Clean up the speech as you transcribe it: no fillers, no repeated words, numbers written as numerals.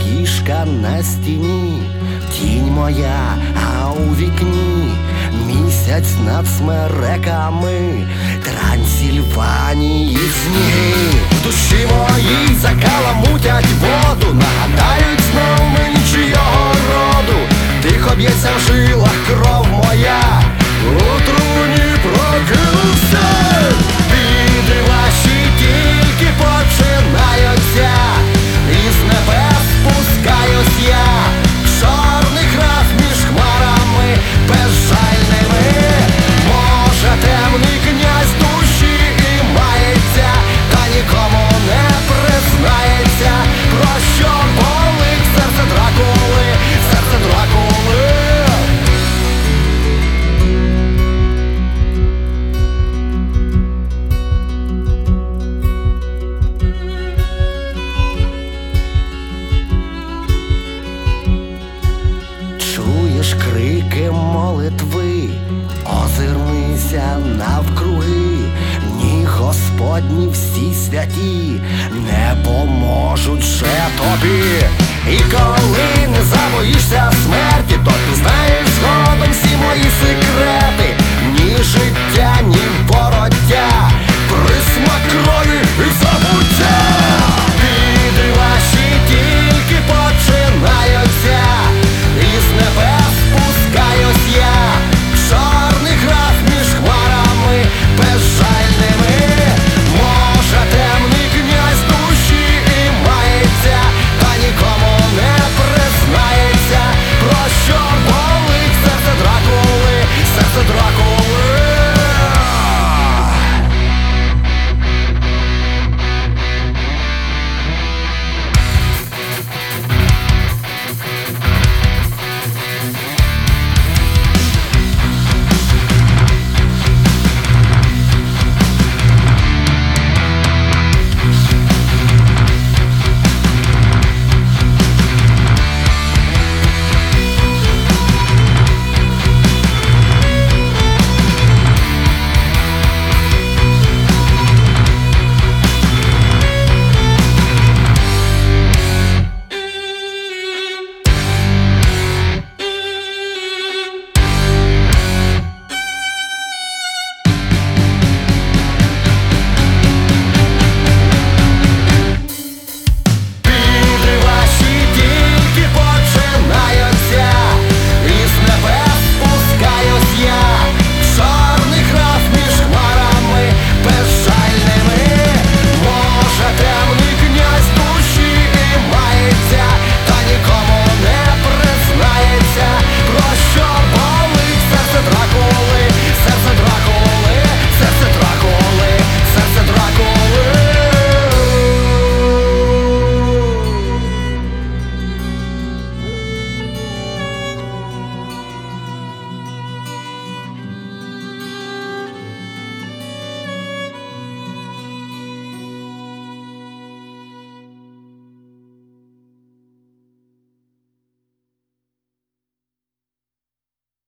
доріжка на стіні, тінь моя, а у вікні місяць над смереками Трансильванії сніги. В душі моїй закаламутять воду, нагадають знов мені чийого роду. Тихо б'ється в жилах кров моя, у труні прокинувся. Біди ваші тільки починаються, із небес спускаюсь я, чорний граф між хмарами безжальними. Може, темний князь душі і мається, та нікому не признається, про що болить серце Дракули, серце Дракули. Чуєш крики молитви, озирнися навкруги. Ні, Господні всі святі не поможуть ще тобі. І коли не забоїшся смерті, то пізнаєш згодом всі мої секрети. Ні життя, ні пороття, присмак крові і забуття.